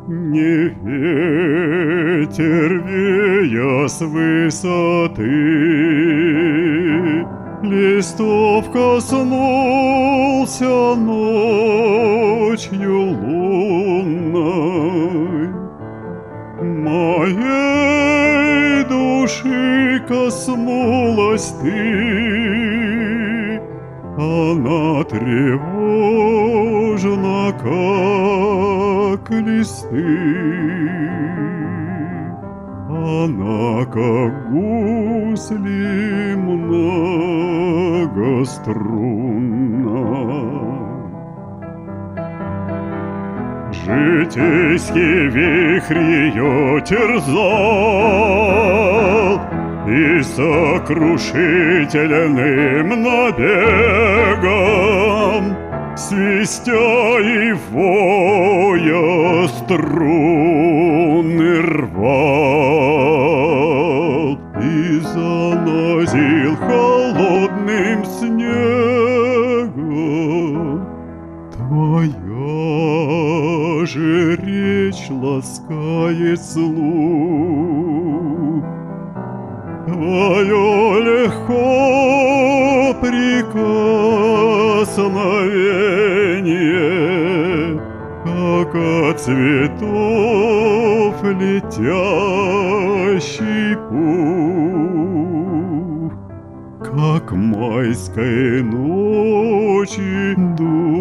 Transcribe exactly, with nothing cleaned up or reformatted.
Не ветер, вея с высоты, листов коснулся ночью лунной. Моей души коснулась ты, она тревожна, как листы, она, как гусли, многострунна. Житейский вихрь ее терзал, и сокрушительным набегом, свистя и воя, струны рвал и занозил холодным снегом. Твоя же речь ласкает слух, твое легко прикосновение, как от цветов летящий пух, как майской ночи дух.